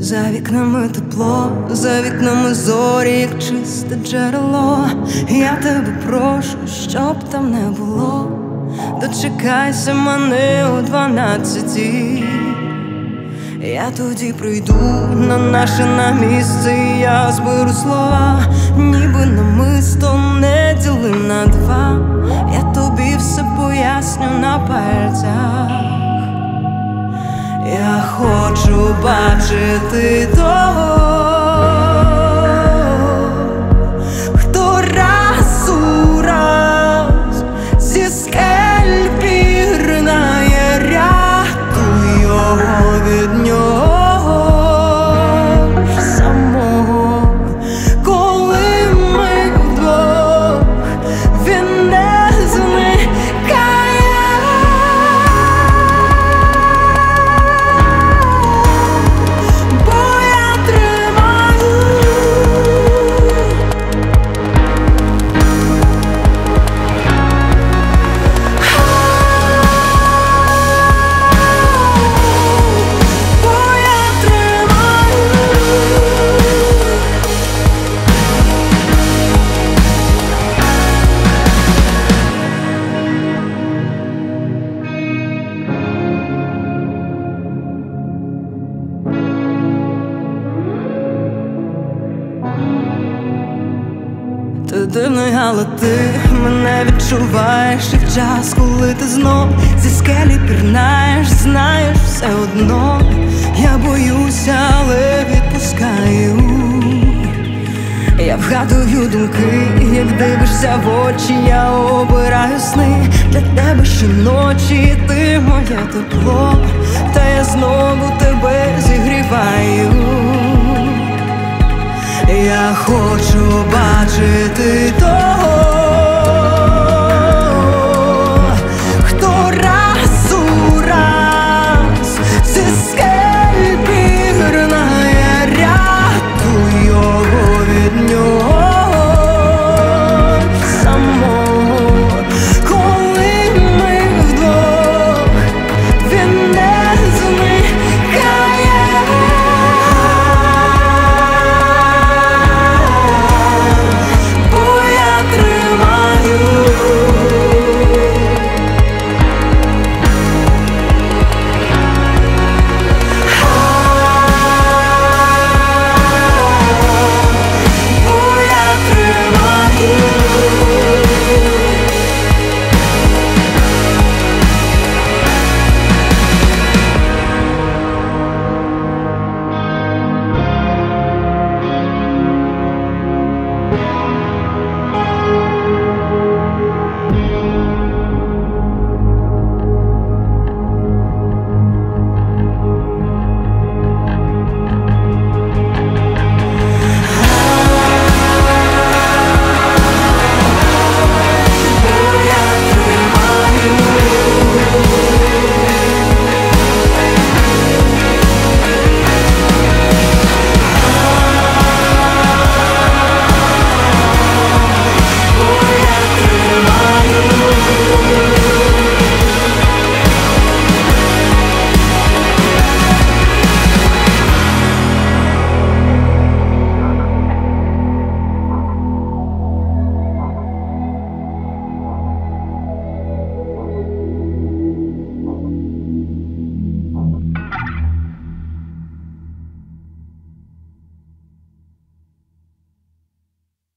За вікнами тепло, за вікнами зорі, як чисте джерело. Я тебе прошу, щоб там не було. Дочекайся мене о 12-й. Я тоді прийду на наше місце, і я зберу слова, ніби намисто не діли на два. Я тобі все поясню на пальцях. Я хочу бачити того, хто раз у раз зі скель пірнає, рятуй його від нього ж самого. Коли ми вдвох, він не зникає. Ти дивний, але ти мене відчуваєш. І в час, коли ти знов зі скелі пірнаєш, знаєш все одно. Я боюся, але відпускаю. Я вгадую думки, як дивишся в очі, я обираю сни. Для тебе щоночі ти моє тепло, та я знову тебе зігріваю. Я хочу бачити того,